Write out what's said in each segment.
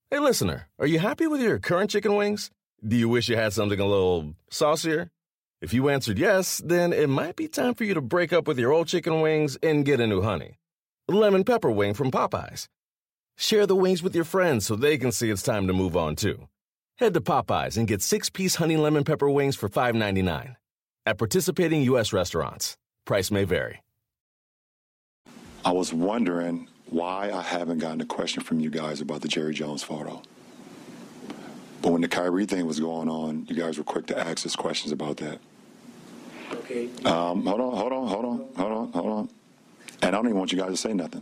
Hey, listener, are you happy with your current chicken wings? Do you wish you had something a little saucier? If you answered yes, then it might be time for you to break up with your old chicken wings and get a new honey. Lemon pepper wing from Popeyes. Share the wings with your friends so they can see it's time to move on, too. Head to Popeyes and get 6-piece honey lemon pepper wings for $5.99. At participating U.S. restaurants. Price may vary. I was wondering why I haven't gotten a question from you guys about the Jerry Jones photo. But when the Kyrie thing was going on, you guys were quick to ask us questions about that. Okay. Hold on. And I don't even want you guys to say nothing.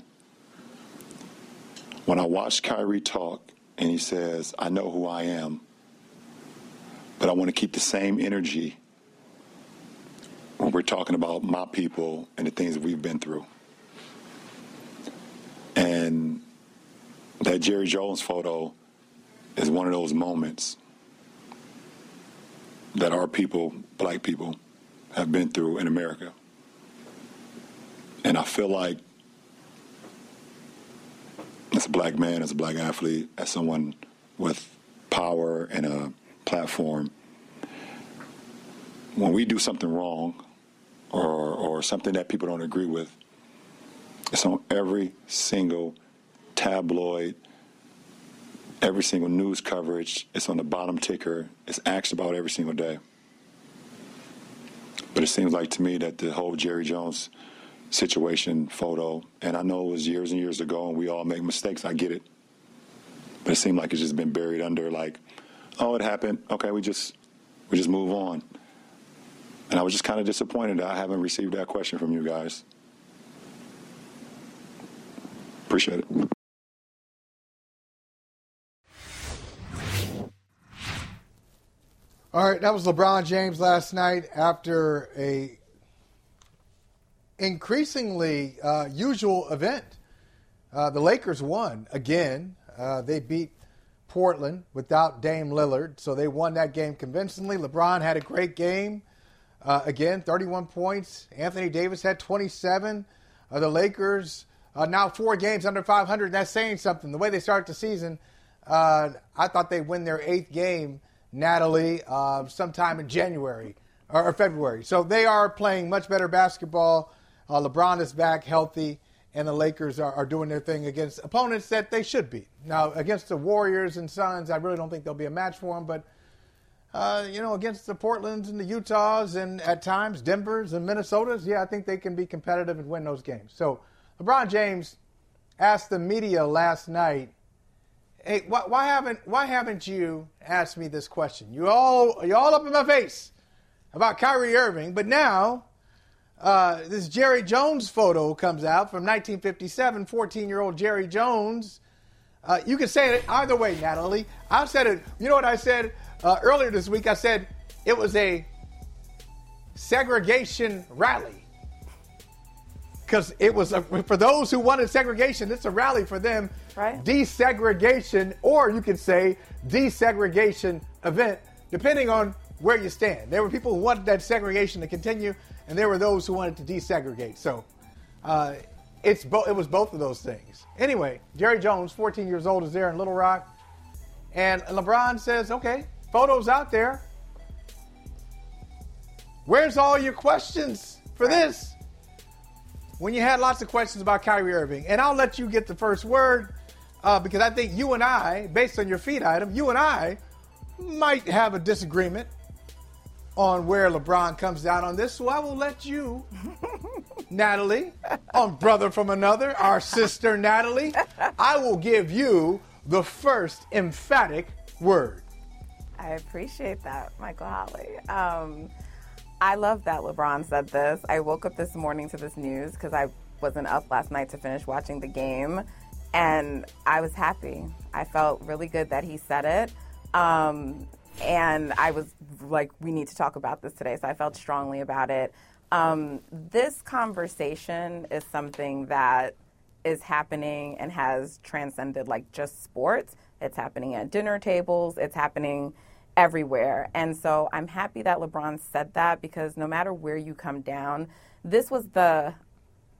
When I watched Kyrie talk and he says, I know who I am, but I want to keep the same energy when we're talking about my people and the things that we've been through. And that Jerry Jones photo is one of those moments that our people, black people, have been through in America. And I feel like as a black man, as a black athlete, as someone with power and a platform, when we do something wrong or something that people don't agree with, it's on every single tabloid, every single news coverage. It's on the bottom ticker. It's asked about every single day. But it seems like to me that the whole Jerry Jones situation photo, and I know it was years and years ago and we all make mistakes, I get it. But it seemed like it's just been buried under like, oh, it happened. Okay, we just move on. And I was just kind of disappointed that I haven't received that question from you guys. Appreciate it. All right, that was LeBron James last night after a increasingly usual event. The Lakers won again. They beat Portland without Dame Lillard, so they won that game convincingly. LeBron had a great game. Again, 31 points. Anthony Davis had 27. The Lakers now 4 games under 500. That's saying something. The way they started the season, I thought they'd win their 8th game, Natalie, sometime in January or February. So they are playing much better basketball. LeBron is back healthy, and the Lakers are doing their thing against opponents that they should beat. Now, against the Warriors and Suns, I really don't think there'll be a match for them, but against the Portlands and the Utahs and at times Denvers and Minnesotas, yeah, I think they can be competitive and win those games. So LeBron James asked the media last night, "Hey, why haven't you asked me this question? You're all up in my face about Kyrie Irving, but now this Jerry Jones photo comes out from 1957, 14-year-old Jerry Jones." You can say it either way, Natalie. I said it. You know what I said earlier this week? I said it was a segregation rally. Because it was, for those who wanted segregation, it's a rally for them. Right. Desegregation, or you could say desegregation event, depending on where you stand. There were people who wanted that segregation to continue, and there were those who wanted to desegregate. So it was both of those things. Anyway, Jerry Jones, 14 years old, is there in Little Rock. And LeBron says, okay, photos out there. Where's all your questions for this? When you had lots of questions about Kyrie Irving. And I'll let you get the first word because I think you and I, based on your feed item, you and I might have a disagreement on where LeBron comes down on this. So I will let you, Natalie, on Brother from Another, our sister Natalie, I will give you the first emphatic word. I appreciate that, Michael Holley. I love that LeBron said this. I woke up this morning to this news because I wasn't up last night to finish watching the game, and I was happy. I felt really good that he said it, and I was like, we need to talk about this today, so I felt strongly about it. This conversation is something that is happening and has transcended like just sports. It's happening at dinner tables. It's happening everywhere. And so I'm happy that LeBron said that because no matter where you come down, this was the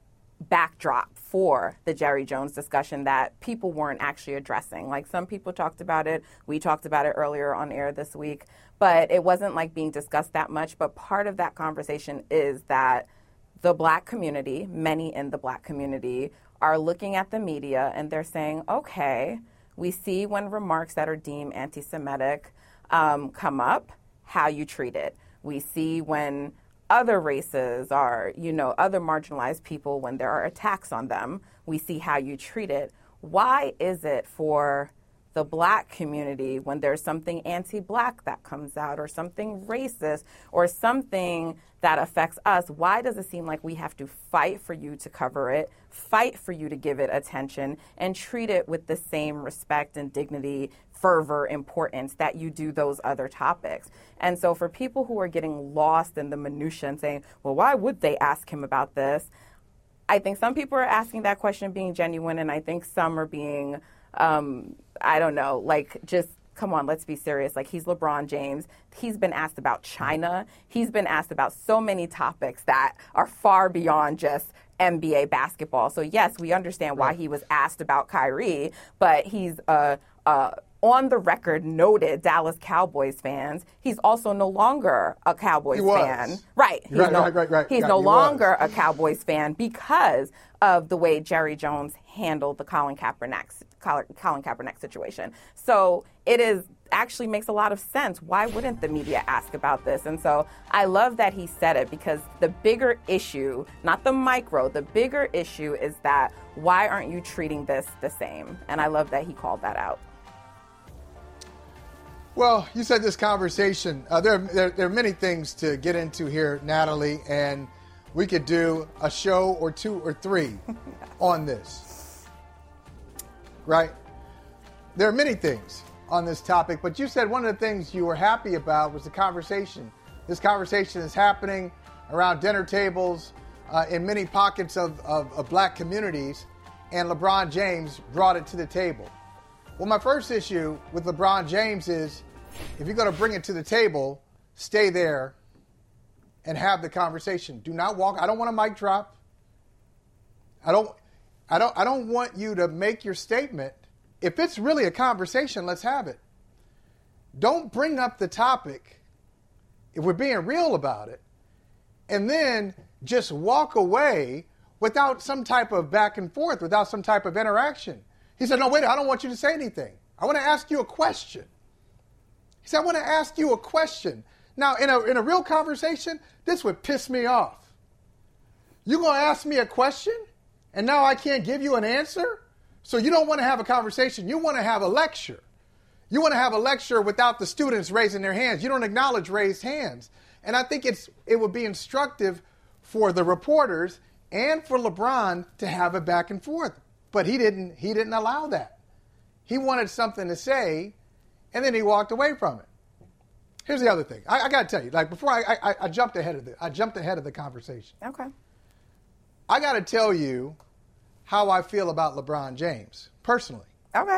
backdrop for the Jerry Jones discussion that people weren't actually addressing. Like, some people talked about it. We talked about it earlier on air this week, but it wasn't like being discussed that much. But part of that conversation is that the Black community, many in the Black community, are looking at the media and they're saying, okay, we see when remarks that are deemed anti-Semitic come up, how you treat it. We see when other races are, other marginalized people, when there are attacks on them, we see how you treat it. Why is it for the Black community, when there's something anti-Black that comes out, or something racist, or something that affects us, why does it seem like we have to fight for you to cover it, fight for you to give it attention, and treat it with the same respect and dignity, fervor, importance that you do those other topics? And so for people who are getting lost in the minutiae and saying, well, why would they ask him about this? I think some people are asking that question being genuine, and I think some are being, I don't know, like, just, come on, let's be serious. Like, he's LeBron James. He's been asked about China. He's been asked about so many topics that are far beyond just NBA basketball. So, yes, we understand why he was asked about Kyrie, but he's on the record noted Dallas Cowboys fans. He's also no longer a Cowboys fan. Right. He's no longer a Cowboys fan because of the way Jerry Jones handled the Colin Kaepernick situation. So it actually makes a lot of sense. Why wouldn't the media ask about this? And so I love that he said it, because the bigger issue, not the micro, the bigger issue is that why aren't you treating this the same? And I love that he called that out. Well, you said this conversation, there are many things to get into here, Natalie, and we could do a show or two or three on this, right? There are many things on this topic, but you said one of the things you were happy about was the conversation. This conversation is happening around dinner tables in many pockets of Black communities, and LeBron James brought it to the table. Well, my first issue with LeBron James is, if you're going to bring it to the table, stay there and have the conversation. Do not walk. I don't want a mic drop. I don't want you to make your statement. If it's really a conversation, let's have it. Don't bring up the topic, if we're being real about it, and then just walk away without some type of back and forth, without some type of interaction. He said, no, wait, I don't want you to say anything. I want to ask you a question. He said, I want to ask you a question. Now, in a real conversation, this would piss me off. You're going to ask me a question, and now I can't give you an answer? So you don't want to have a conversation. You want to have a lecture. You want to have a lecture without the students raising their hands. You don't acknowledge raised hands. And I think it would be instructive for the reporters and for LeBron to have a back and forth. But he didn't allow that. He wanted something to say, and then he walked away from it. Here's the other thing. I got to tell you, like, before I jumped ahead of the conversation. Okay. I got to tell you how I feel about LeBron James personally. Okay.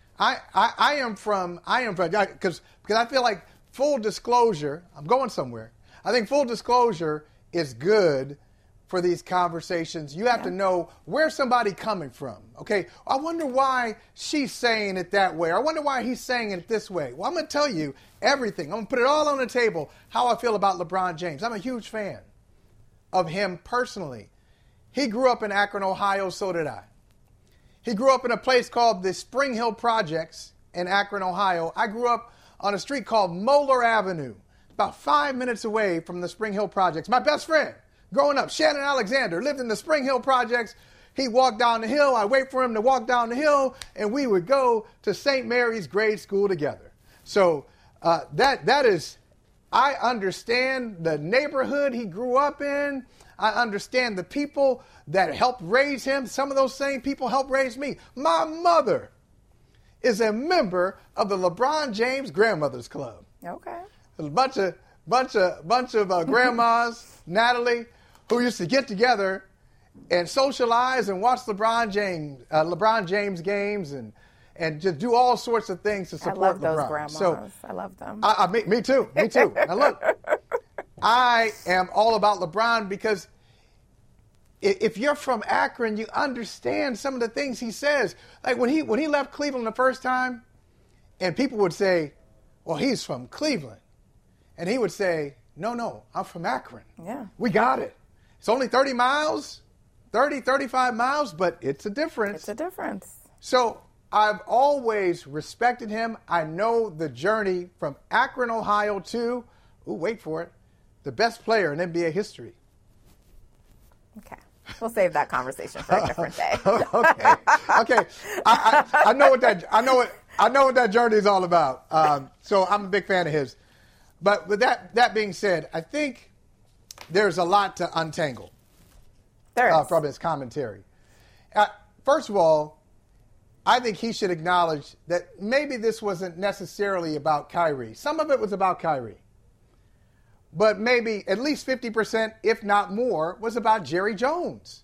I am from because I feel like full disclosure. I'm going somewhere. I think full disclosure is good for these conversations. You have to know where somebody coming from. Okay, I wonder why she's saying it that way. Or I wonder why he's saying it this way. Well, I'm going to tell you everything. I'm going to put it all on the table, how I feel about LeBron James. I'm a huge fan of him personally. He grew up in Akron, Ohio, so did I. He grew up in a place called the Spring Hill Projects in Akron, Ohio. I grew up on a street called Moeller Avenue, about 5 minutes away from the Spring Hill Projects. My best friend growing up, Shannon Alexander, lived in the Spring Hill Projects. He'd walk down the hill. I'd wait for him to walk down the hill, and we would go to St. Mary's grade school together. So that is, I understand the neighborhood he grew up in. I understand the people that helped raise him. Some of those same people helped raise me. My mother is a member of the LeBron James Grandmothers Club. Okay. A bunch of grandmas, Natalie, who used to get together and socialize and watch LeBron James games and just do all sorts of things to support LeBron. I love those grandmas. So, I love them. Me too. Now look, I am all about LeBron because if you're from Akron, you understand some of the things he says. Like when he left Cleveland the first time, and people would say, well, he's from Cleveland. And he would say, no, I'm from Akron. Yeah. We got it. It's only 30 miles, 30, 35 miles, but it's a difference. It's a difference. So I've always respected him. I know the journey from Akron, Ohio to, wait for it, the best player in NBA history. Okay. We'll save that conversation for a different day. Okay. I know what that journey is all about. So I'm a big fan of his. But with that being said, I think there's a lot to untangle from his commentary. First of all, I think he should acknowledge that maybe this wasn't necessarily about Kyrie. Some of it was about Kyrie. But maybe at least 50%, if not more, was about Jerry Jones.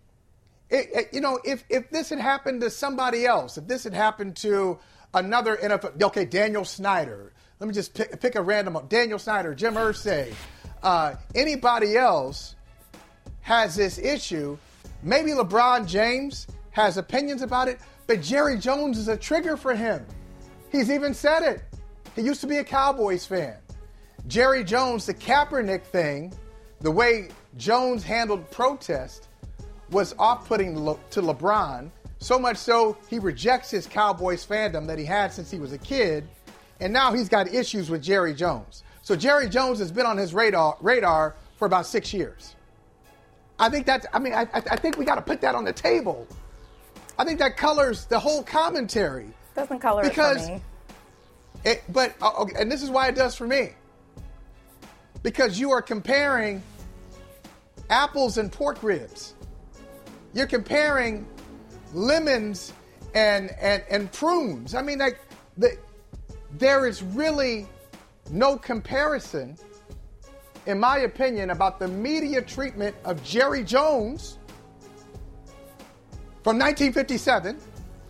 If this had happened to somebody else, if this had happened to another NFL, Daniel Snyder, let me just pick a random one. Daniel Snyder, Jim Irsay, anybody else has this issue. Maybe LeBron James has opinions about it, but Jerry Jones is a trigger for him. He's even said it. He used to be a Cowboys fan. Jerry Jones, the Kaepernick thing, the way Jones handled protest was off-putting to LeBron, so much so he rejects his Cowboys fandom that he had since he was a kid, and now he's got issues with Jerry Jones. So Jerry Jones has been on his radar for about 6 years. I think I think we got to put that on the table. I think that colors the whole commentary. Doesn't color it for me. And this is why it does for me. Because you are comparing apples and pork ribs. You're comparing lemons and prunes. I mean, there is really no comparison, in my opinion, about the media treatment of Jerry Jones from 1957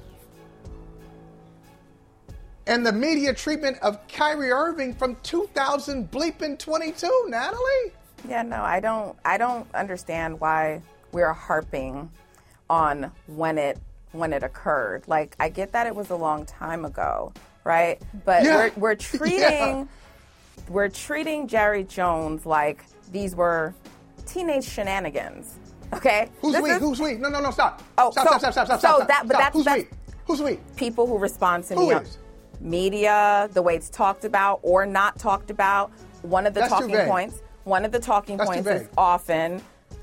and the media treatment of Kyrie Irving from 2022, Natalie. Yeah, no, I don't understand why we're harping on when it occurred. Like, I get that it was a long time ago, right? But we're treating Jerry Jones like these were teenage shenanigans. Okay? Who's we? No, stop. Oh, stop. Who's we? Who's we? People who respond to Who me. is? Media, the way it's talked about or not talked about. One of the talking points is often,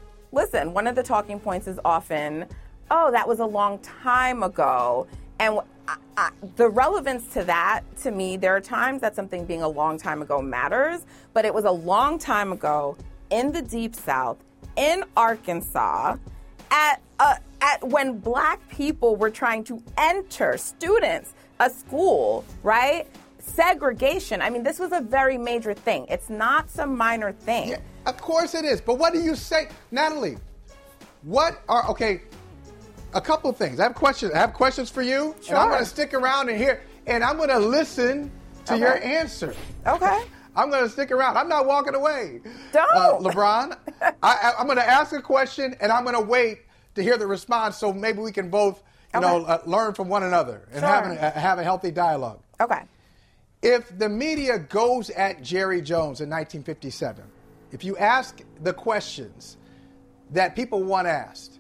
oh, that was a long time ago. And the relevance to that, to me, there are times that something being a long time ago matters, but it was a long time ago in the Deep South, in Arkansas, at when black people were trying to enter, students, a school, right? Segregation. I mean, this was a very major thing. It's not some minor thing. Yeah, of course it is. But what do you say, Natalie? A couple of things. I have questions for you. Sure. And I'm going to stick around and hear, and I'm going to listen to your answer. Okay. I'm going to stick around. I'm not walking away. Don't. LeBron, I'm going to ask a question, and I'm going to wait to hear the response so maybe we can both learn from one another and have a healthy dialogue. Okay. If the media goes at Jerry Jones in 1957, if you ask the questions that people want asked,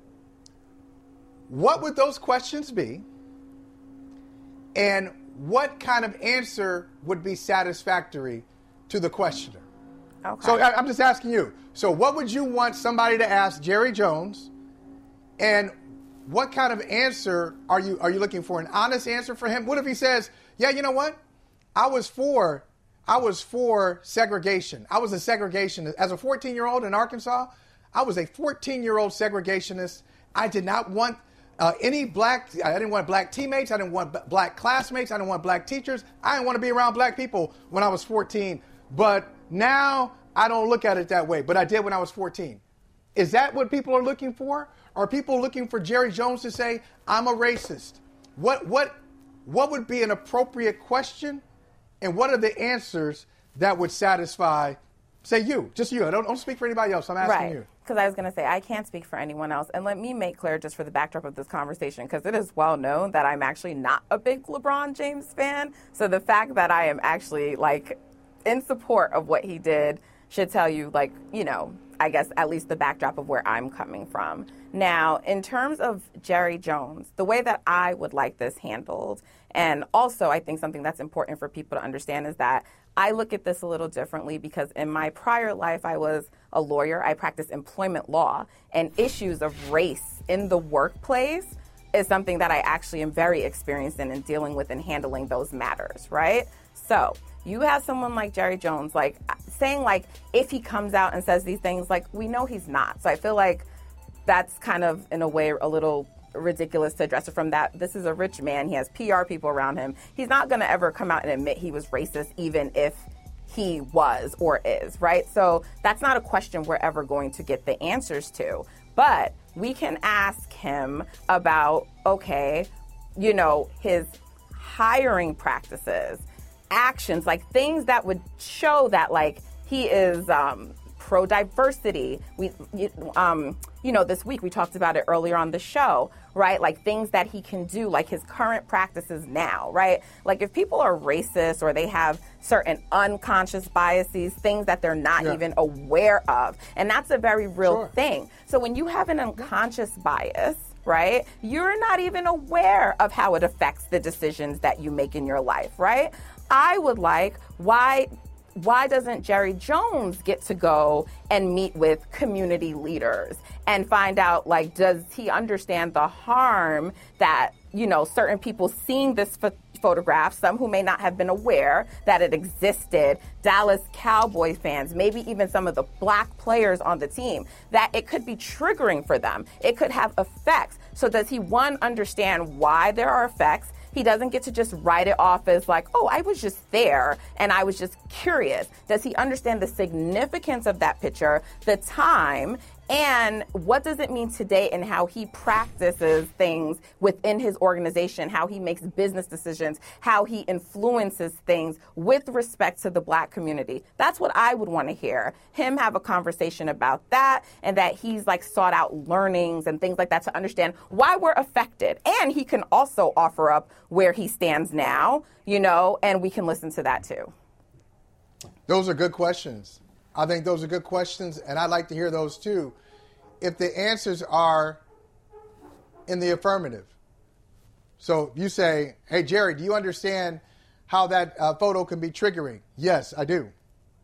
what would those questions be? And what kind of answer would be satisfactory to the questioner? Okay. So I'm just asking you. So what would you want somebody to ask Jerry Jones? And what kind of answer are you looking for? An honest answer for him? What if he says, yeah, you know what? I was for segregation. I was a segregationist. As a 14-year-old in Arkansas, I was a 14-year-old segregationist. I did not want I didn't want black teammates. I didn't want black classmates. I didn't want black teachers. I didn't want to be around black people when I was 14. But now I don't look at it that way. But I did when I was 14. Is that what people are looking for? Are people looking for Jerry Jones to say, I'm a racist? What would be an appropriate question? And what are the answers that would satisfy, say you, just you. I don't speak for anybody else. I'm asking you. because I was going to say I can't speak for anyone else. And let me make clear, just for the backdrop of this conversation, because it is well known that I'm actually not a big LeBron James fan. So the fact that I am actually like in support of what he did should tell you, like, you know, I guess at least the backdrop of where I'm coming from. Now, in terms of Jerry Jones, the way that I would like this handled, and also I think something that's important for people to understand is that I look at this a little differently because in my prior life, I was a lawyer. I practiced employment law, and issues of race in the workplace is something that I actually am very experienced in dealing with and handling those matters, right? So you have someone like Jerry Jones, like saying like, if he comes out and says these things, like we know he's not. So I feel like that's kind of in a way a little ridiculous to address it from that. This is a rich man. He has PR people around him. He's not going to ever come out and admit he was racist, even if he was or is, right? So that's not a question we're ever going to get the answers to. But we can ask him about, okay, you know, his hiring practices, actions, like things that would show that like he is pro-diversity. You know, this week we talked about it earlier on the show, right? Like things that he can do, like his current practices now, right? Like if people are racist or they have certain unconscious biases, things that they're not even aware of, and that's a very real thing. So when you have an unconscious bias, right, you're not even aware of how it affects the decisions that you make in your life, right? I would like, why doesn't Jerry Jones get to go and meet with community leaders and find out, like, does he understand the harm that, you know, certain people seeing this photograph, some who may not have been aware that it existed, Dallas Cowboy fans, maybe even some of the black players on the team, that it could be triggering for them. It could have effects. So does he, one, understand why there are effects? He doesn't get to just write it off as like, oh, I was just there and I was just curious. Does he understand the significance of that picture, the time, and what does it mean today and how he practices things within his organization, how he makes business decisions, how he influences things with respect to the black community? That's what I would want to hear. Him have a conversation about that, and that he's like sought out learnings and things like that to understand why we're affected. And he can also offer up where he stands now, you know, and we can listen to that too. Those are good questions. I think those are good questions, and I'd like to hear those too. If the answers are in the affirmative. So you say, hey, Jerry, do you understand how that photo can be triggering? Yes, I do.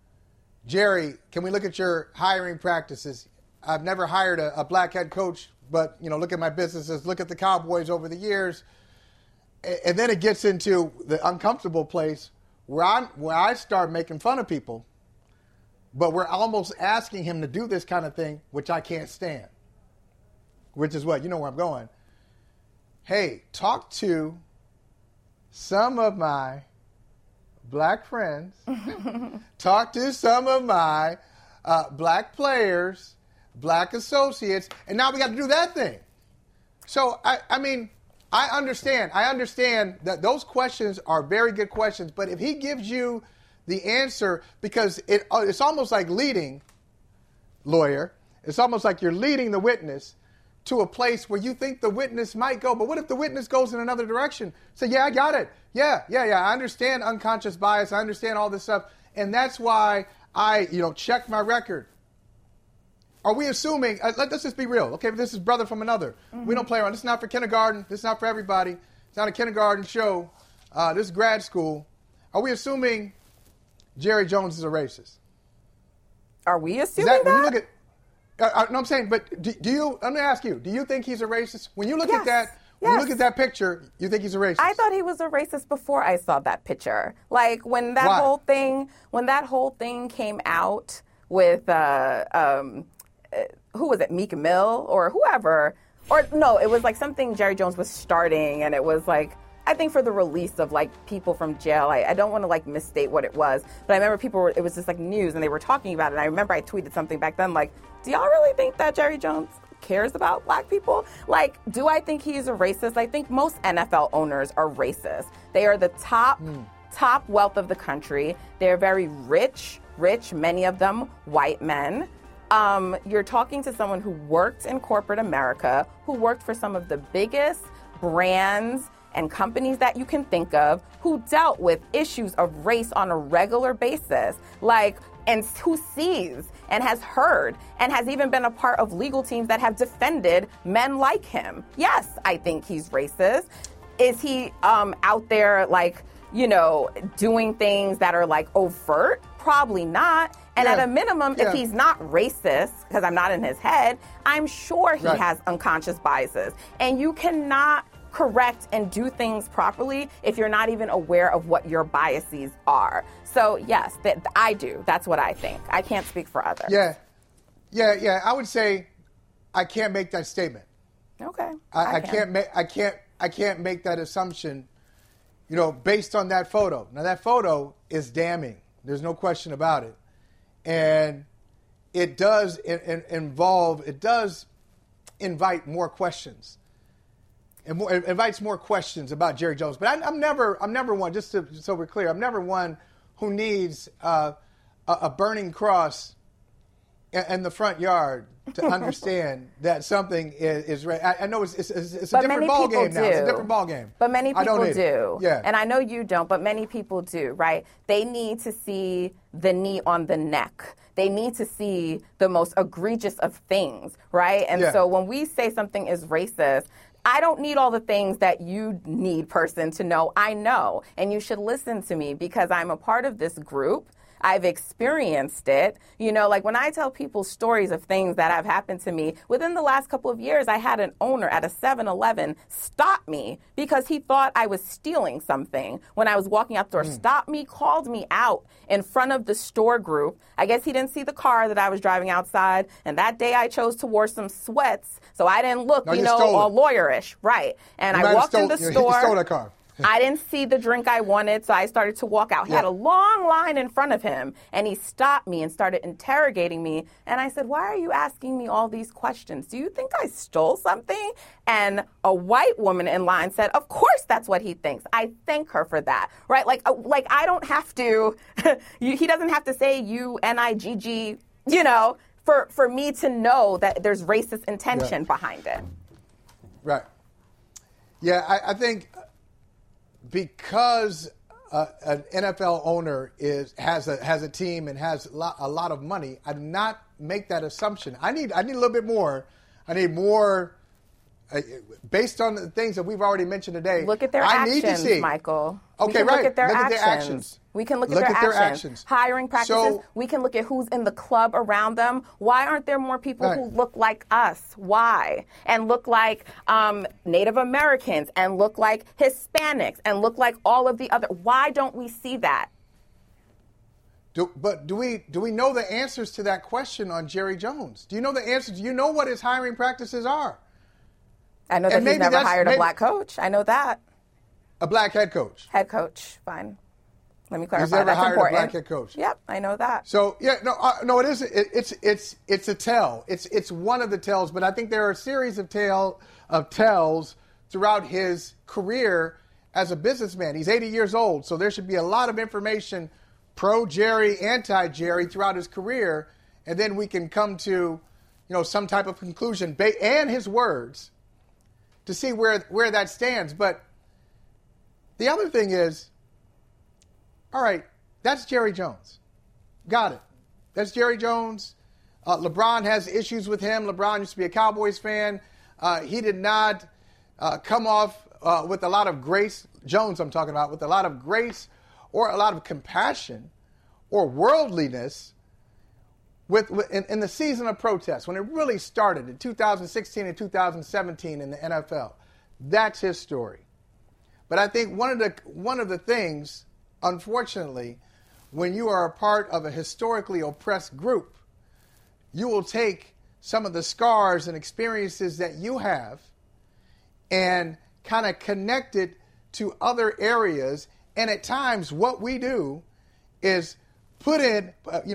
Jerry, can we look at your hiring practices? I've never hired a black head coach, but, you know, look at my businesses, look at the Cowboys over the years. And then it gets into the uncomfortable place where I start making fun of people. But we're almost asking him to do this kind of thing, which I can't stand. Which is what? You know where I'm going. Hey, talk to some of my black friends. Talk to some of my black players, black associates. And now we got to do that thing. So, I mean, I understand that those questions are very good questions. But if he gives you the answer, because it's almost like leading, lawyer, it's almost like you're leading the witness to a place where you think the witness might go. But what if the witness goes in another direction? Say, yeah, I got it. Yeah. I understand unconscious bias. I understand all this stuff. And that's why I, check my record. Are we assuming, let's just be real. Okay, this is brother from another. Mm-hmm. We don't play around. This is not for kindergarten. This is not for everybody. It's not a kindergarten show. This is grad school. Are we assuming Jerry Jones is a racist? Are we assuming that? When you look at, no, I'm saying, but do you? I'm going to ask you. Do you think he's a racist? When you look at that, when you look at that picture, you think he's a racist? I thought he was a racist before I saw that picture. Like when that whole thing came out with who was it, Meek Mill or whoever, or no, it was like something Jerry Jones was starting, and it was like, I think for the release of like people from jail. I don't want to like misstate what it was, but I remember it was just like news and they were talking about it. And I remember I tweeted something back then like, do y'all really think that Jerry Jones cares about black people? Like, do I think he's a racist? I think most NFL owners are racist. They are the top wealth of the country. They're very rich, many of them white men. You're talking to someone who worked in corporate America, who worked for some of the biggest brands and companies that you can think of, who dealt with issues of race on a regular basis, and who sees and has heard and has even been a part of legal teams that have defended men like him. Yes, I think he's racist. Is he out there doing things that are overt? Probably not. And at a minimum, if he's not racist, because I'm not in his head, I'm sure he has unconscious biases. And you cannot correct and do things properly if you're not even aware of what your biases are. So yes, I do. That's what I think. I can't speak for others. Yeah. I would say I can't make that statement. Okay. I can't make that assumption, based on that photo. Now that photo is damning. There's no question about it. And it does invite more questions. And it invites more questions about Jerry Jones. But I'm never one, so we're clear, I'm never one who needs a burning cross in the front yard to understand that something is right. I know it's a different ball game now. It's a different ball game. But many people do. Yeah. And I know you don't, but many people do, right? They need to see the knee on the neck. They need to see the most egregious of things, right? And so when we say something is racist, I don't need all the things that you need, person, to know. I know. And you should listen to me because I'm a part of this group. I've experienced it. When I tell people stories of things that have happened to me, within the last couple of years, I had an owner at a 7-Eleven stop me because he thought I was stealing something when I was walking out the door. Stopped me, called me out in front of the store group. I guess he didn't see the car that I was driving outside. And that day I chose to wear some sweats, so I didn't look, all lawyerish. Right. And I walked in the store. You stole that car. I didn't see the drink I wanted, so I started to walk out. He had a long line in front of him, and he stopped me and started interrogating me. And I said, why are you asking me all these questions? Do you think I stole something? And a white woman in line said, of course that's what he thinks. I thank her for that, right? I don't have to, he doesn't have to say UNIGG, for me to know that there's racist intention behind it. Right. Yeah, I think because an NFL owner has a team and has a lot of money, I do not make that assumption. I need a little bit more. I need more based on the things that we've already mentioned today. Look at their actions, Michael. Okay, Look at their actions. We can look at their actions. Hiring practices. So, we can look at who's in the club around them. Why aren't there more people who look like us? Why? And look like Native Americans and look like Hispanics and look like all of the other. Why don't we see that? Do we know the answers to that question on Jerry Jones? Do you know the answers? Do you know what his hiring practices are? I know that he's never hired a black coach. I know that. A black head coach. Head coach. Fine. Let me clarify. He's never That's hired important. a black head coach. Yep, I know that. So no, it isn't. It's a tell. It's one of the tells, but I think there are a series of tells throughout his career as a businessman. He's 80 years old, so there should be a lot of information pro Jerry, anti Jerry throughout his career, and then we can come to some type of conclusion and his words to see where that stands. But the other thing is, all right, that's Jerry Jones. Got it. That's Jerry Jones. LeBron has issues with him. LeBron used to be a Cowboys fan. He did not come off with a lot of grace. Jones, I'm talking about, with a lot of grace or a lot of compassion or worldliness in the season of protest, when it really started in 2016 and 2017 in the NFL. That's his story. But I think one of the things, unfortunately, when you are a part of a historically oppressed group, you will take some of the scars and experiences that you have and kind of connect it to other areas. And at times what we do is put in,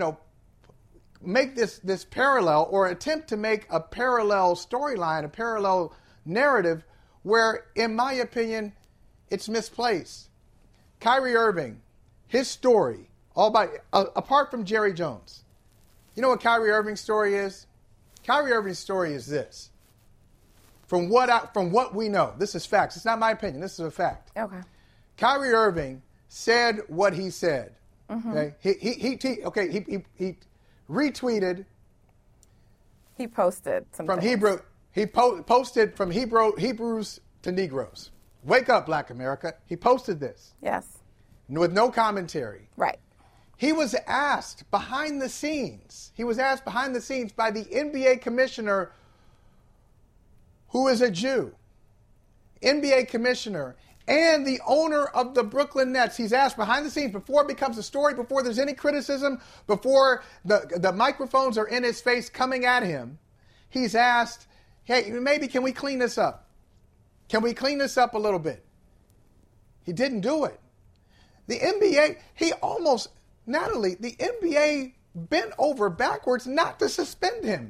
make this parallel or attempt to make a parallel storyline, a parallel narrative where, in my opinion, it's misplaced. Kyrie Irving, his story, apart from Jerry Jones, You know what Kyrie Irving's story is? Kyrie Irving's story is this. From what we know, this is facts. It's not my opinion. This is a fact. Okay. Kyrie Irving said what he said. Mm-hmm. Okay. He retweeted. He posted some from things. Hebrew. He posted from Hebrews to Negroes. Wake up, Black America. He posted this. Yes. With no commentary. Right. He was asked behind the scenes. By the NBA commissioner, who is a Jew. NBA commissioner and the owner of the Brooklyn Nets. He's asked behind the scenes before it becomes a story, before there's any criticism, before the microphones are in his face coming at him. He's asked, hey, maybe can we clean this up? Can we clean this up a little bit? He didn't do it. The NBA, the NBA bent over backwards not to suspend him.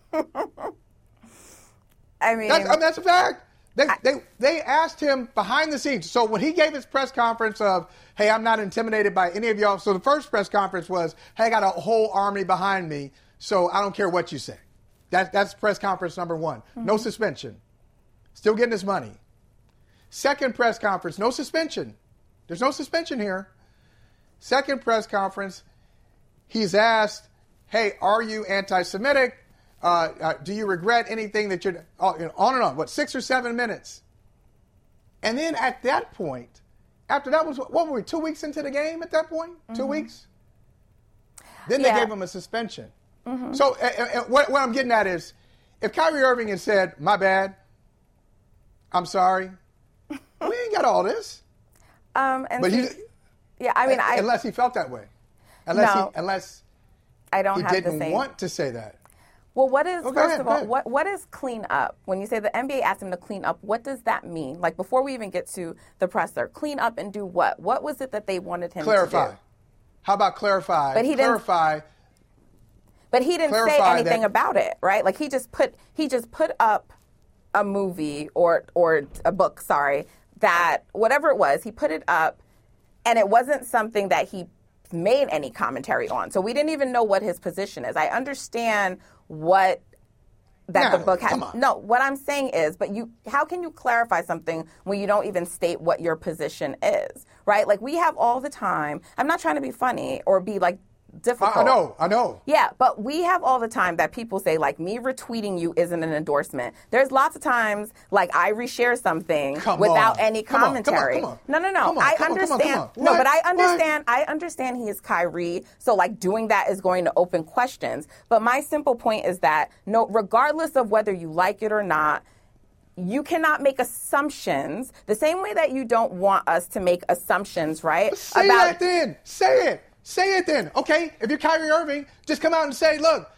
I mean, that's a fact. They asked him behind the scenes. So when he gave his press conference of, hey, I'm not intimidated by any of y'all. So the first press conference was, hey, I got a whole army behind me, so I don't care what you say. That's press conference number one. Mm-hmm. No suspension. Still getting his money. Second press conference, no suspension. There's no suspension here. Second press conference, he's asked, hey, are you anti-Semitic? Do you regret anything that you're on and on? 6 or 7 minutes? And then at that point, after that was, what were we, 2 weeks into the game at that point? Mm-hmm. 2 weeks? Then they gave him a suspension. Mm-hmm. So what I'm getting at is, if Kyrie Irving had said, my bad, I'm sorry, we ain't got all this. Unless he felt that way. Unless I don't he have didn't the same. want to say that. Well, what is, first of all, what is clean up? When you say the NBA asked him to clean up, what does that mean? Like, before we even get to the presser, clean up and do what? What was it that they wanted him to do? How about clarify? But he didn't say anything about it, right? Like, he just put up a movie or a book, that whatever it was, he put it up, and it wasn't something that he made any commentary on. So we didn't even know what his position is. I understand what the book has. No, what I'm saying is, how can you clarify something when you don't even state what your position is, right? Like, we have all the time. I'm not trying to be funny or be like difficult. I know. Yeah, but we have all the time that people say, like, me retweeting you isn't an endorsement. There's lots of times, like, I reshare something without any commentary. Come on. No. I understand. No, but I understand. I understand he is Kyrie, so, like, doing that is going to open questions. But my simple point is that, no, regardless of whether you like it or not, you cannot make assumptions the same way that you don't want us to make assumptions, right? Say that then. Say it. Say it then, okay? If you're Kyrie Irving, just come out and say, look,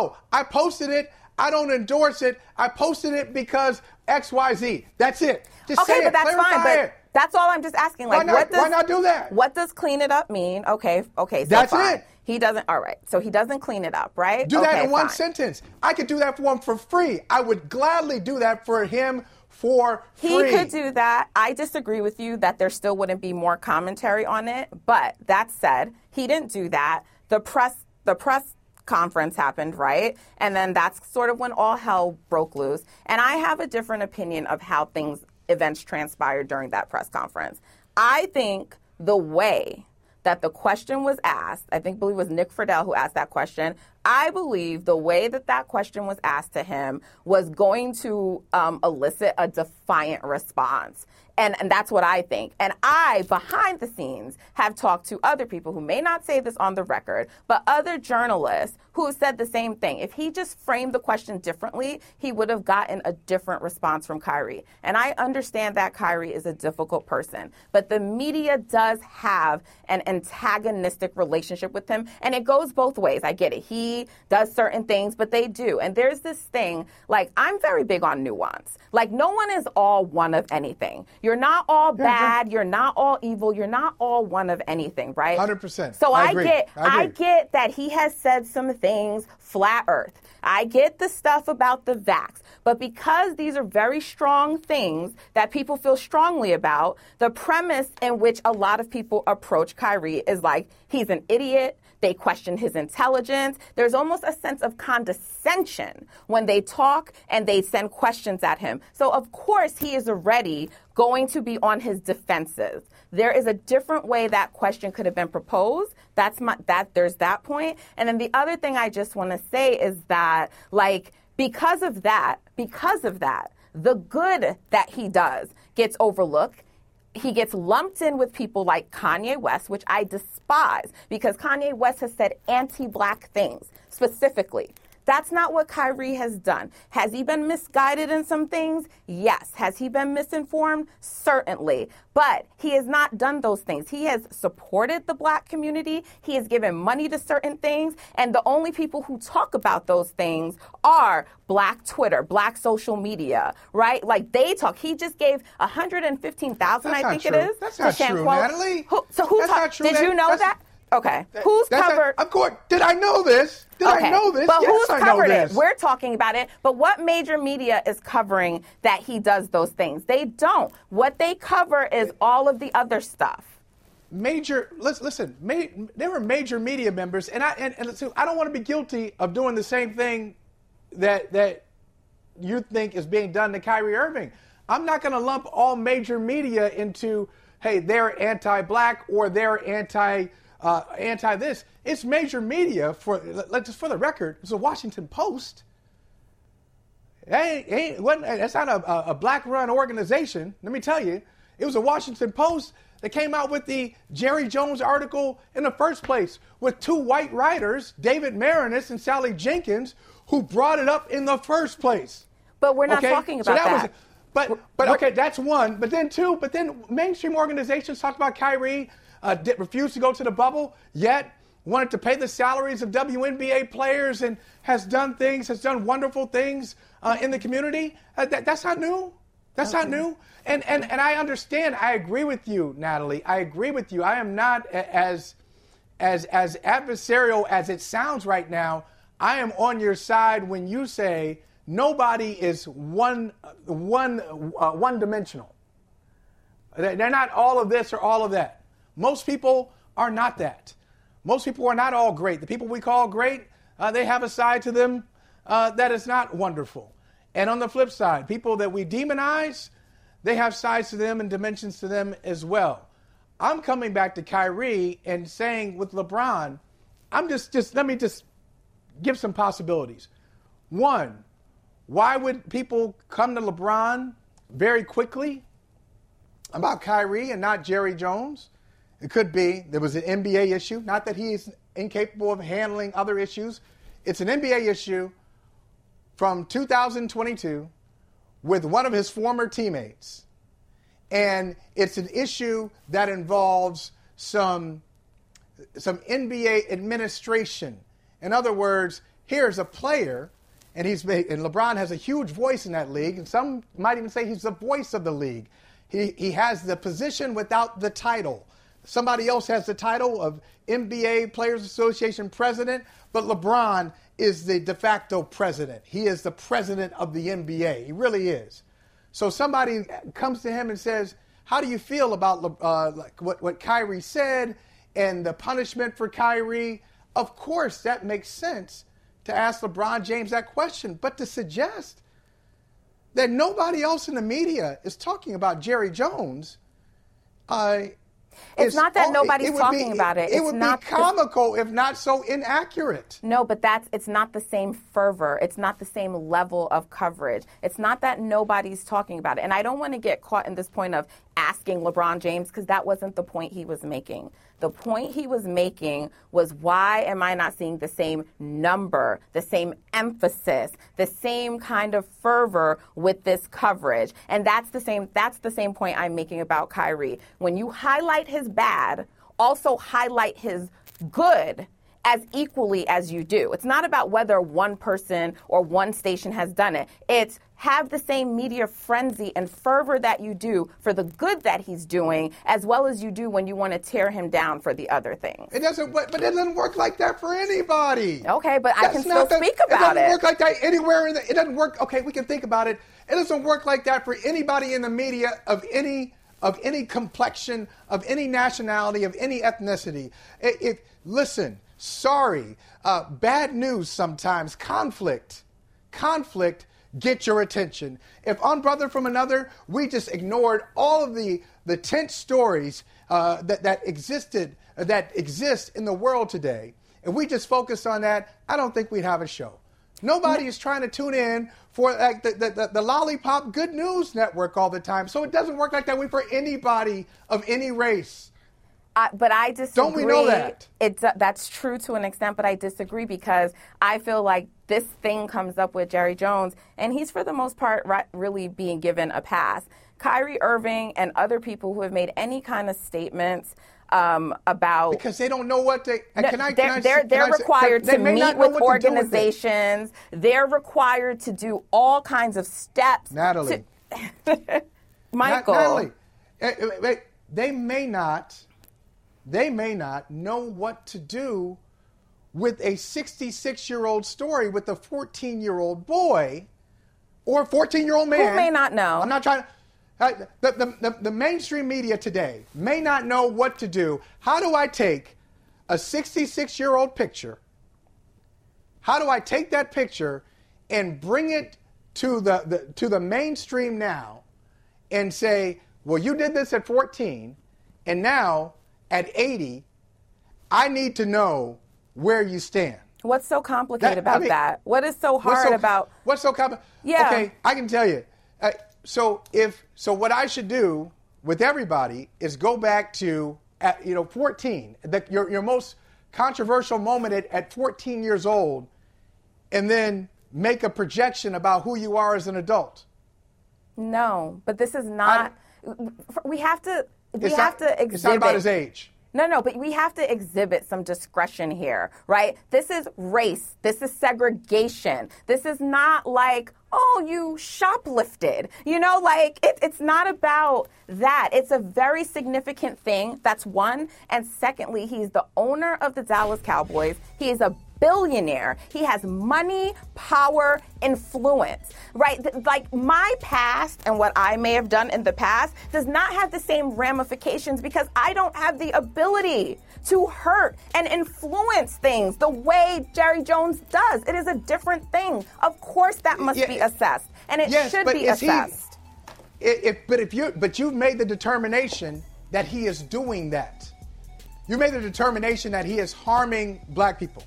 I posted it. I don't endorse it. I posted it because X, Y, Z. That's it. Just say it. Okay, but that's Clarify fine. it. But that's all I'm just asking. Like, why not do that? What does clean it up mean? Okay, so that's fine. it. He doesn't, all right. So he doesn't clean it up, right? Do that in one sentence. I could do that for him for free. I would gladly do that for him for free. He could do that. I disagree with you that there still wouldn't be more commentary on it. But that said, he didn't do that. The press conference happened, right? And then that's sort of when all hell broke loose. And I have a different opinion of how events transpired during that press conference. I think the way that the question was asked, I believe it was Nick Friedel who asked that question. I believe the way that question was asked to him was going to elicit a defiant response. And that's what I think. And I, behind the scenes, have talked to other people who may not say this on the record, but other journalists who have said the same thing. If he just framed the question differently, he would have gotten a different response from Kyrie. And I understand that Kyrie is a difficult person, but the media does have an antagonistic relationship with him, and it goes both ways. I get it. He does certain things, but they do. And there's this thing, like, I'm very big on nuance. Like, no one is all one of anything. You're not all bad. You're not all evil. You're not all one of anything, right? 100%. So I get that he has said some things, flat earth. I get the stuff about the vax. But because these are very strong things that people feel strongly about, the premise in which a lot of people approach Kyrie is like, he's an idiot. They question his intelligence. there's almost a sense of condescension when they talk and they send questions at him. So, of course, he is already going to be on his defensive. There is a different way that question could have been proposed. There's that point. And then the other thing I just want to say is that, like, because of that, the good that he does gets overlooked. He gets lumped in with people like Kanye West, which I despise, because Kanye West has said anti-black things specifically. That's not what Kyrie has done. Has he been misguided in some things? Yes. Has he been misinformed? Certainly. But he has not done those things. He has supported the black community. He has given money to certain things. And the only people who talk about those things are black Twitter, black social media, right? Like, they talk. He just gave $115,000, I think it is. That's not true, Natalie. Did you know that? Okay. Who's covered? Of course. Did I know this? I know this? But yes, who's I know covered this. it? We're talking about it. But what major media is covering that he does those things? They don't. What they cover is all of the other stuff. Listen, there were major media members, and I don't want to be guilty of doing the same thing that you think is being done to Kyrie Irving. I'm not going to lump all major media into, hey, they're anti-black or they're anti this. It's major media. Just for the record, it's the Washington Post. That's not a black-run organization. Let me tell you, it was the Washington Post that came out with the Jerry Jones article in the first place, with two white writers, David Marinus and Sally Jenkins, who brought it up in the first place. But we're not talking about that. But okay, that's one. But then mainstream organizations talked about Kyrie. Refused to go to the bubble, yet wanted to pay the salaries of WNBA players and has done wonderful things in the community. That's not new. That's not new. And I understand. I agree with you, Natalie. I agree with you. I am not as adversarial as it sounds right now. I am on your side when you say nobody is one-dimensional. They're not all of this or all of that. Most people are not that. Most people are not all great. The people we call great, they have a side to them that is not wonderful. And on the flip side, people that we demonize, they have sides to them and dimensions to them as well. I'm coming back to Kyrie and saying with LeBron, let me give some possibilities. One, why would people come to LeBron very quickly about Kyrie and not Jerry Jones? It could be there was an NBA issue. Not that he is incapable of handling other issues. It's an NBA issue from 2022 with one of his former teammates. And it's an issue that involves some NBA administration. In other words, here's a player, and LeBron has a huge voice in that league, and some might even say he's the voice of the league. He has the position without the title. Somebody else has the title of NBA Players Association president, but LeBron is the de facto president. He is the president of the NBA. He really is. So somebody comes to him and says, how do you feel about what Kyrie said and the punishment for Kyrie? Of course, that makes sense to ask LeBron James that question. But to suggest that nobody else in the media is talking about Jerry Jones, it's not that nobody's talking about it. It would be comical if not so inaccurate. No, but it's not the same fervor. It's not the same level of coverage. It's not that nobody's talking about it. And I don't want to get caught in this point of asking LeBron James, because that wasn't the point he was making. The point he was making was, why am I not seeing the same number, the same emphasis, the same kind of fervor with this coverage? And that's the same point I'm making about Kyrie. When you highlight his bad, also highlight his good as equally as you do. It's not about whether one person or one station has done it. It's have the same media frenzy and fervor that you do for the good that he's doing, as well as you do when you want to tear him down for the other things. But it doesn't work like that for anybody. Okay, but I can still speak about it. It doesn't work like that anywhere. It doesn't work. Okay, we can think about it. It doesn't work like that for anybody in the media of any complexion, of any nationality, of any ethnicity. Listen, sorry. Bad news sometimes. Conflict get your attention. If on Brother from Another, we just ignored all of the tense stories that exist in the world today, and we just focused on that, I don't think we'd have a show. Nobody is trying to tune in for like the Lollipop Good News Network all the time. So it doesn't work like that way for anybody of any race. But I disagree. Don't we know that? That's true to an extent, but I disagree because I feel like this thing comes up with Jerry Jones, and he's, for the most part, really being given a pass. Kyrie Irving and other people who have made any kind of statements about... Because they don't know what they... They're required to meet with organizations. They're required to do all kinds of steps. Natalie. Michael. Natalie, they may not know what to do with a 66-year-old story with a 14-year-old boy or a 14-year-old man. Who may not know? I'm not trying to... The mainstream media today may not know what to do. How do I take a 66-year-old picture? How do I take that picture and bring it to the mainstream now and say, well, you did this at 14, and now at 80, I need to know where you stand. What's so complicated about that? What is so hard about... What's so complicated? Yeah. Okay, I can tell you. So what I should do with everybody is go back to 14, your most controversial moment at 14 years old, and then make a projection about who you are as an adult. No, but this is not. We have to exhibit. It's not about his age. No, but we have to exhibit some discretion here, right? This is race. This is segregation. This is not like, oh, you shoplifted. It's not about that. It's a very significant thing. That's one. And secondly, he's the owner of the Dallas Cowboys. He is a billionaire. He has money, power, influence, right? Like my past and what I may have done in the past does not have the same ramifications because I don't have the ability to hurt and influence things the way Jerry Jones does. It is a different thing. Of course that must be assessed, and it should be assessed. But you've made the determination that he is doing that. You made the determination that he is harming black people.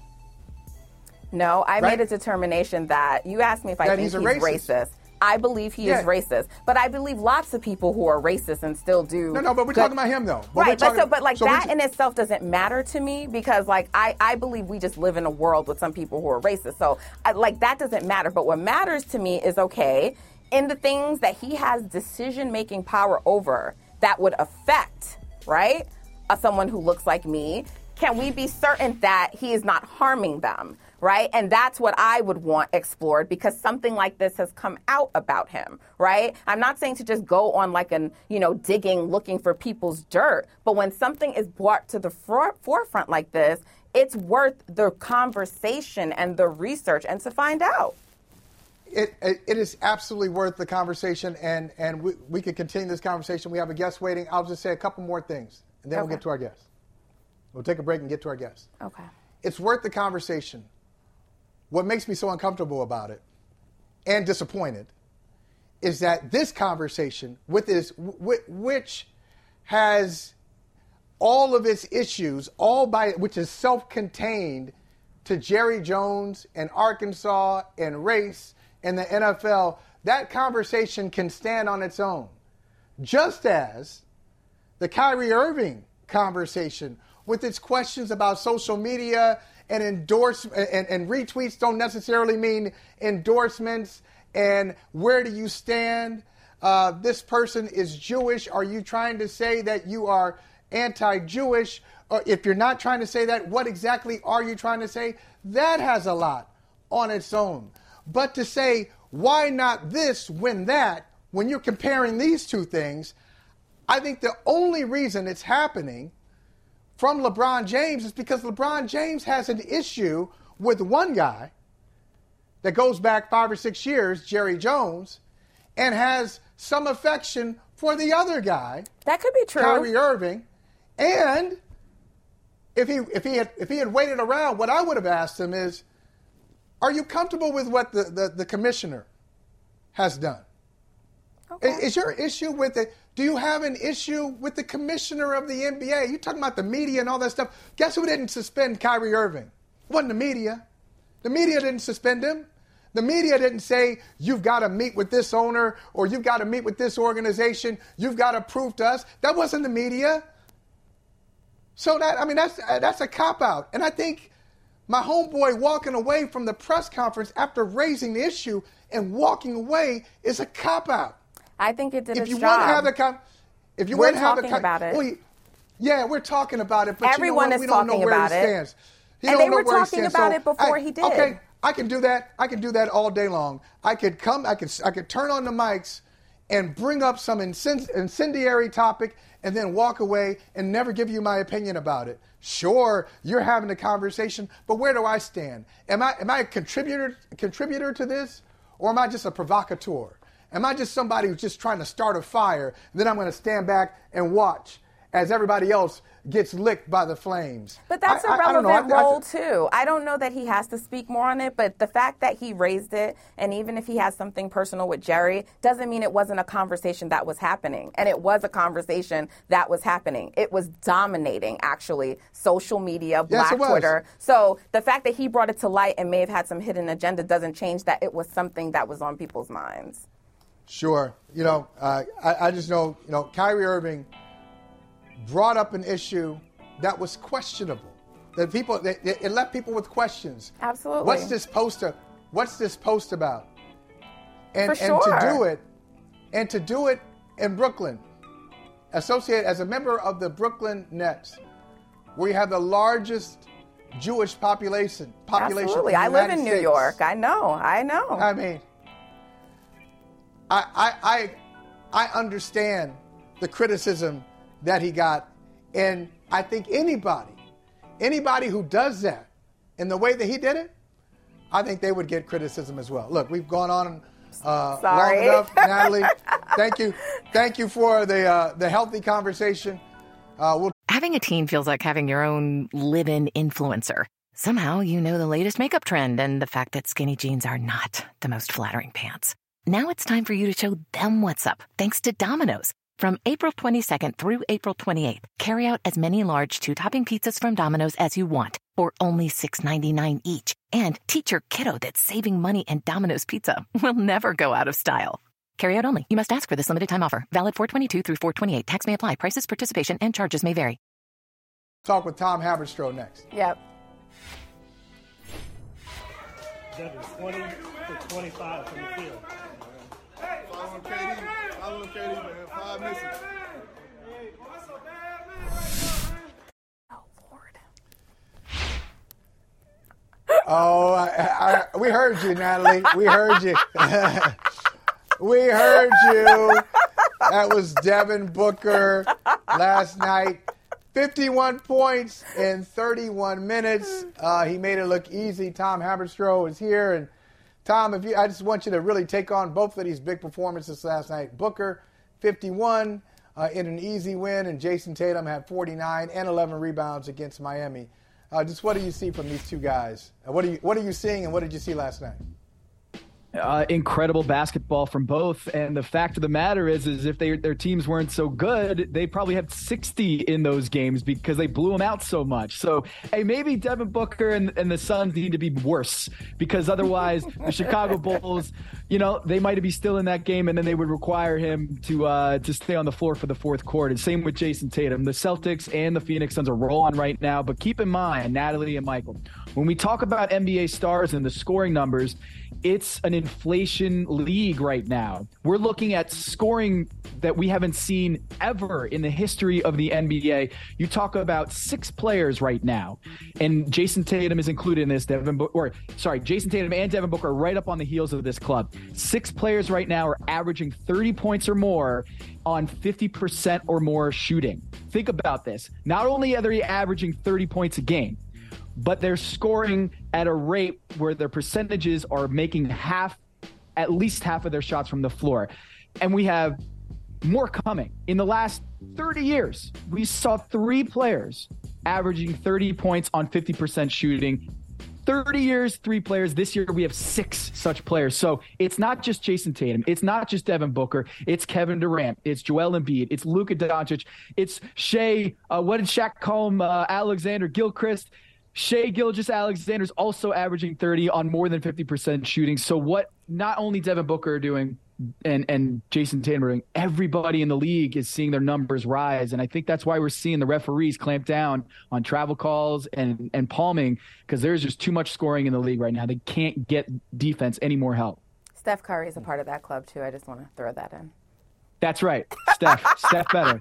No, I made a determination that you asked me if I think he's racist. I believe he is racist, but I believe lots of people who are racist and still do. No, but we're talking about him though. Right, that in itself doesn't matter to me because I believe we just live in a world with some people who are racist. So that doesn't matter. But what matters to me is in the things that he has decision-making power over that would affect, right, someone who looks like me. Can we be certain that he is not harming them? Right? And that's what I would want explored because something like this has come out about him, right? I'm not saying to just go on digging, looking for people's dirt. But when something is brought to the forefront like this, it's worth the conversation and the research and to find out. It is absolutely worth the conversation, and we could continue this conversation. We have a guest waiting. I'll just say a couple more things, and then we'll get to our guest. We'll take a break and get to our guest. Okay. It's worth the conversation. What makes me so uncomfortable about it and disappointed is that this conversation, which has all of its issues, which is self-contained to Jerry Jones and Arkansas and race and the NFL, that conversation can stand on its own. Just as the Kyrie Irving conversation with its questions about social media and and retweets don't necessarily mean endorsements. And where do you stand? This person is Jewish. Are you trying to say that you are anti-Jewish? Or if you're not trying to say that, what exactly are you trying to say? That has a lot on its own. But to say, why not this when that, when you're comparing these two things, I think the only reason it's happening from LeBron James is because LeBron James has an issue with one guy that goes back 5 or 6 years, Jerry Jones, and has some affection for the other guy. That could be true. Kyrie Irving. And if he had waited around, what I would have asked him is, are you comfortable with what the commissioner has done? Okay. Is your issue with it? Do you have an issue with the commissioner of the NBA? You talking about the media and all that stuff. Guess who didn't suspend Kyrie Irving? It wasn't the media. The media didn't suspend him. The media didn't say, you've got to meet with this owner or you've got to meet with this organization. You've got to prove to us. That wasn't the media. So that's a cop-out. And I think my homeboy walking away from the press conference after raising the issue and walking away is a cop-out. I think it did its job. If you want to have the if you want to have the about it. Well, yeah, we're talking about it, but everyone you know what? is talking about it. And they were talking about it before he did. Okay, I can do that. I can do that all day long. I could turn on the mics and bring up some incendiary topic and then walk away and never give you my opinion about it. Sure, you're having a conversation, but where do I stand? Am I a contributor to this, or am I just a provocateur? Am I just somebody who's just trying to start a fire, and then I'm going to stand back and watch as everybody else gets licked by the flames? But that's a relevant role, too. I don't know that he has to speak more on it, but the fact that he raised it, and even if he has something personal with Jerry, doesn't mean it wasn't a conversation that was happening. And it was a conversation that was happening. It was dominating, actually, social media, Black Twitter. So the fact that he brought it to light and may have had some hidden agenda doesn't change that it was something that was on people's minds. Sure. I just know, Kyrie Irving brought up an issue that was questionable. That it left people with questions. Absolutely. What's this post about? And to do it in Brooklyn, associated as a member of the Brooklyn Nets, where you have the largest Jewish population. Absolutely. In the I live in United New States. York. I know. I mean, I understand the criticism that he got, and I think anybody who does that in the way that he did it, I think they would get criticism as well. Look, we've gone on long enough, Natalie. Thank you for the healthy conversation. Having a teen feels like having your own live-in influencer. Somehow you know the latest makeup trend and the fact that skinny jeans are not the most flattering pants. Now it's time for you to show them what's up, thanks to Domino's. From April 22nd through April 28th, carry out as many large 2-topping pizzas from Domino's as you want, for only $6.99 each. And teach your kiddo that saving money and Domino's Pizza will never go out of style. Carry out only. You must ask for this limited time offer. Valid 4/22 through 4/28. Tax may apply. Prices, participation, and charges may vary. Talk with Tom Haberstroh next. Yep. Devin, 20 to 25 from the field. Follow KD, man. 5 misses. Oh, Lord. Oh, we heard you, Natalie. We heard you. We heard you. That was Devin Booker last night. 51 points in 31 minutes. He made it look easy. Tom Haberstroh is here. And Tom, I just want you to really take on both of these big performances last night. Booker, 51 in an easy win, and Jason Tatum had 49 and 11 rebounds against Miami. Just what do you see from these two guys? What are you seeing, and what did you see last night? Incredible basketball from both, and the fact of the matter is if their teams weren't so good, they probably had 60 in those games because they blew them out so much. So, hey, maybe Devin Booker and the Suns need to be worse, because otherwise the Chicago Bulls, they might be still in that game, and then they would require him to stay on the floor for the fourth quarter. Same with Jason Tatum. The Celtics and the Phoenix Suns are rolling right now, but keep in mind, Natalie and Michael, when we talk about NBA stars and the scoring numbers, it's an inflation league right now. We're looking at scoring that we haven't seen ever in the history of the NBA. You talk about 6 players right now, and Jason Tatum is included in this. Jason Tatum and Devin Booker are right up on the heels of this club. 6 players right now are averaging 30 points or more on 50% or more shooting. Think about this. Not only are they averaging 30 points a game, but they're scoring at a rate where their percentages are making at least half of their shots from the floor. And we have more coming. In the last 30 years, we saw 3 players averaging 30 points on 50% shooting. 30 years, 3 players. This year we have 6 such players. So it's not just Jason Tatum. It's not just Devin Booker. It's Kevin Durant. It's Joel Embiid. It's Luka Doncic. It's Shea. What did Shaq call him? Alexander Gilchrist. Shea Gilgeous-Alexander's also averaging 30 on more than 50% shooting. So what not only Devin Booker are doing and Jason Tatum are doing, everybody in the league is seeing their numbers rise. And I think that's why we're seeing the referees clamp down on travel calls and palming, because there's just too much scoring in the league right now. They can't get defense any more help. Steph Curry is a part of that club, too. I just want to throw that in. That's right. Steph better.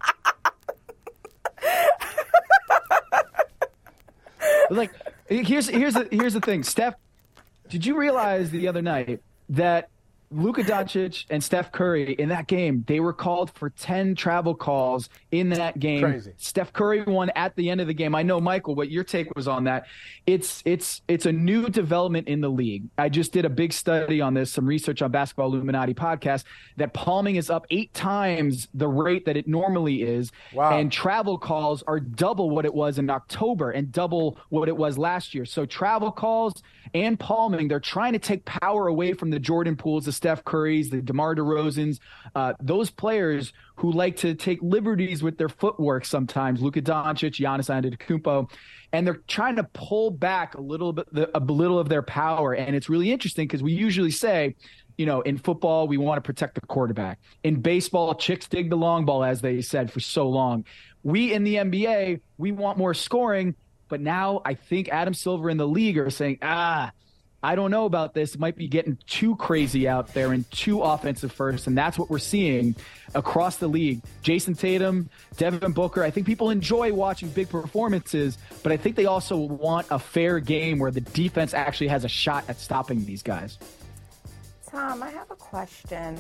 Like, here's the thing. Steph, did you realize the other night that Luka Doncic and Steph Curry in that game, they were called for 10 travel calls in that game. Crazy. Steph Curry won at the end of the game. I know, Michael, what your take was on that. It's a new development in the league. I just did a big study on this, some research on Basketball Illuminati podcast, that palming is up 8 times the rate that it normally is. Wow. And travel calls are double what it was in October and double what it was last year. So travel calls and palming, they're trying to take power away from the Jordan Pooles, the Steph Currys, the DeMar DeRozans, those players who like to take liberties with their footwork sometimes, Luka Doncic, Giannis Antetokounmpo, and they're trying to pull back a little of their power. And it's really interesting because we usually say, you know, in football, we want to protect the quarterback. In baseball, chicks dig the long ball, as they said for so long. We in the NBA, we want more scoring. But now I think Adam Silver and the league are saying, I don't know about this. It might be getting too crazy out there and too offensive first. And that's what we're seeing across the league. Jason Tatum, Devin Booker. I think people enjoy watching big performances, but I think they also want a fair game where the defense actually has a shot at stopping these guys. Tom, I have a question.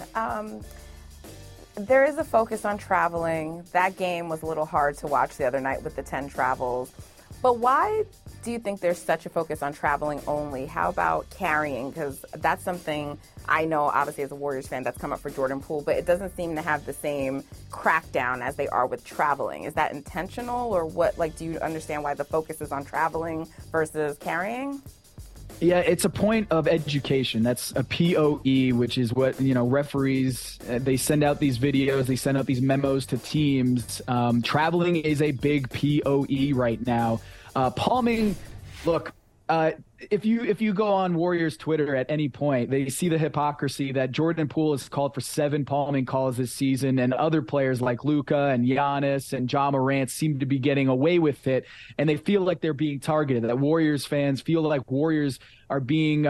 There is a focus on traveling. That game was a little hard to watch the other night with the 10 travels. But why do you think there's such a focus on traveling only? How about carrying? Because that's something I know, obviously, as a Warriors fan, that's come up for Jordan Poole, but it doesn't seem to have the same crackdown as they are with traveling. Is that intentional, or what? Like, do you understand why the focus is on traveling versus carrying? Yeah, it's a point of education. That's a POE, which is what, you know, referees, they send out these videos, they send out these memos to teams. Traveling is a big POE right now. Palming, look, if you go on Warriors Twitter at any point, they see the hypocrisy that Jordan Poole has called for 7 palming calls this season, and other players like Luka and Giannis and Ja Morant seem to be getting away with it, and they feel like they're being targeted. That Warriors fans feel like Warriors are being,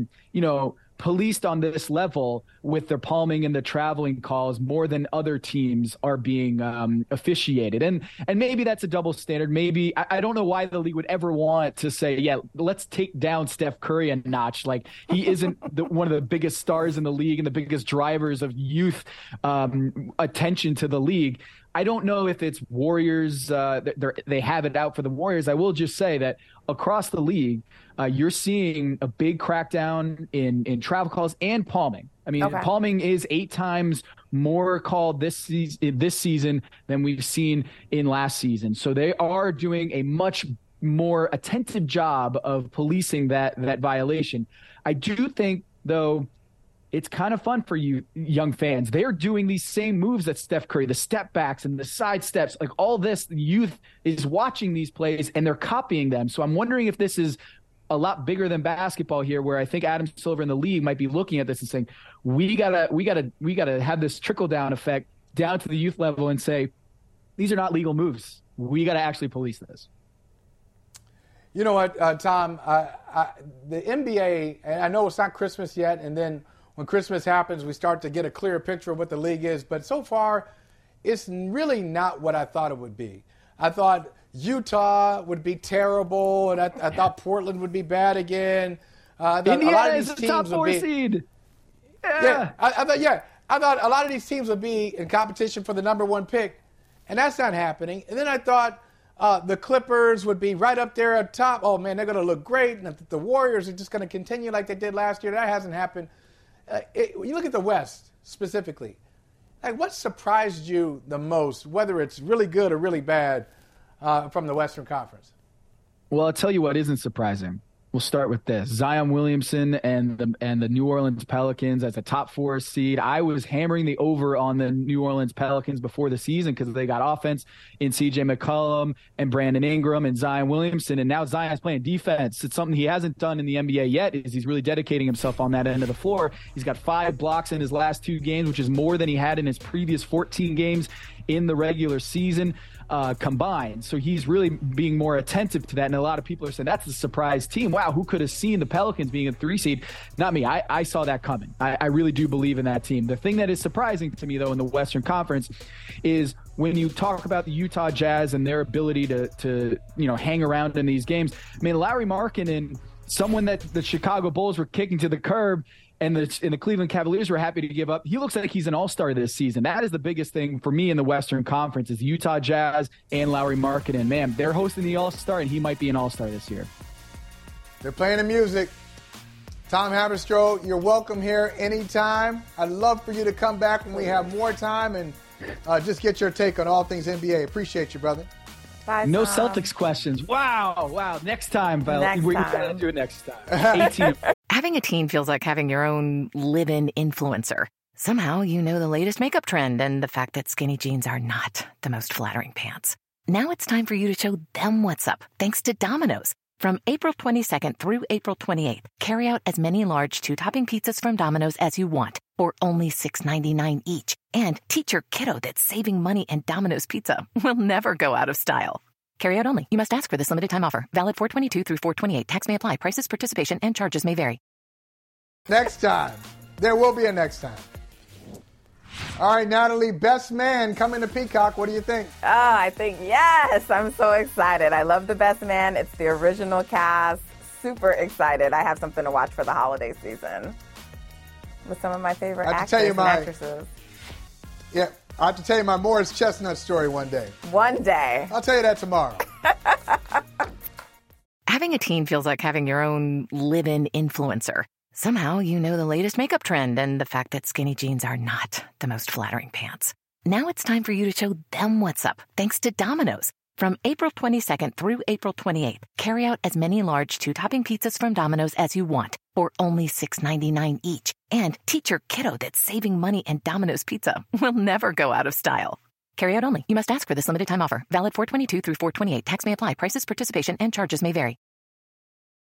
policed on this level with their palming and the traveling calls more than other teams are being officiated. And maybe that's a double standard. Maybe I don't know why the league would ever want to say, yeah, let's take down Steph Curry a notch. Like, he isn't one of the biggest stars in the league and the biggest drivers of youth attention to the league. I don't know if it's Warriors. They have it out for the Warriors. I will just say that across the league, you're seeing a big crackdown in travel calls and palming. I mean, okay. Palming is 8 times more called this season than we've seen in last season. So they are doing a much more attentive job of policing that violation. I do think, though, it's kind of fun for you young fans. They're doing these same moves that Steph Curry, the step backs and the side steps, like all this. The youth is watching these plays and they're copying them. So I'm wondering if this is a lot bigger than basketball here, where I think Adam Silver in the league might be looking at this and saying, we gotta have this trickle down effect down to the youth level and say, these are not legal moves. We gotta actually police this. You know what, Tom, the NBA, and I know it's not Christmas yet, and then when Christmas happens, we start to get a clearer picture of what the league is. But so far, it's really not what I thought it would be. I thought Utah would be terrible, and I thought Portland would be bad again. Indiana is a top 4 seed. Yeah, I thought a lot of these teams would be in competition for the number 1 pick, and that's not happening. And then I thought the Clippers would be right up there at top. Oh, man, they're going to look great. And the Warriors are just going to continue like they did last year. That hasn't happened. When you look at the West specifically, like, what surprised you the most, whether it's really good or really bad, from the Western Conference? Well, I'll tell you what isn't surprising. We'll start with this. Zion Williamson and the New Orleans Pelicans as a top 4 seed. I was hammering the over on the New Orleans Pelicans before the season because they got offense in C.J. McCollum and Brandon Ingram and Zion Williamson. And now Zion's playing defense. It's something he hasn't done in the NBA yet, is he's really dedicating himself on that end of the floor. He's got 5 blocks in his last 2 games, which is more than he had in his previous 14 games in the regular season combined. So he's really being more attentive to that. And a lot of people are saying that's a surprise team. Wow, who could have seen the Pelicans being a 3 seed? Not me. I saw that coming. I really do believe in that team. The thing that is surprising to me, though, in the Western Conference is when you talk about the Utah Jazz and their ability to hang around in these games. I mean, Lauri Markkanen, someone that the Chicago Bulls were kicking to the curb, and the Cleveland Cavaliers were happy to give up. He looks like he's an all-star this season. That is the biggest thing for me in the Western Conference is Utah Jazz and Lauri Markkanen. Man, they're hosting the all-star, and he might be an all-star this year. They're playing the music. Tom Haberstroh, you're welcome here anytime. I'd love for you to come back when we have more time and just get your take on all things NBA. Appreciate you, brother. Bye, no Tom. Celtics questions. Wow. Next time, Val. We got to do it next time. 18. Having a teen feels like having your own live-in influencer. Somehow you know the latest makeup trend and the fact that skinny jeans are not the most flattering pants. Now it's time for you to show them what's up, thanks to Domino's. From April 22nd through April 28th, carry out as many large 2-topping pizzas from Domino's as you want, for only $6.99 each. And teach your kiddo that saving money and Domino's Pizza will never go out of style. Carry out only. You must ask for this limited time offer. Valid 4/22 through 4/28. Tax may apply. Prices, participation, and charges may vary. Next time. There will be a next time. All right, Natalie, Best Man coming to Peacock. What do you think? Oh, I think, yes. I'm so excited. I love The Best Man. It's the original cast. Super excited. I have something to watch for the holiday season with some of my favorite actors and actresses. Yeah, I have to tell you my Morris Chestnut story one day. One day. I'll tell you that tomorrow. Having a teen feels like having your own live-in influencer. Somehow you know the latest makeup trend and the fact that skinny jeans are not the most flattering pants. Now it's time for you to show them what's up, thanks to Domino's. From April 22nd through April 28th, carry out as many large 2-topping pizzas from Domino's as you want, for only $6.99 each. And teach your kiddo that saving money and Domino's Pizza will never go out of style. Carry out only. You must ask for this limited time offer. Valid 4/22 through 4/28. Tax may apply. Prices, participation, and charges may vary.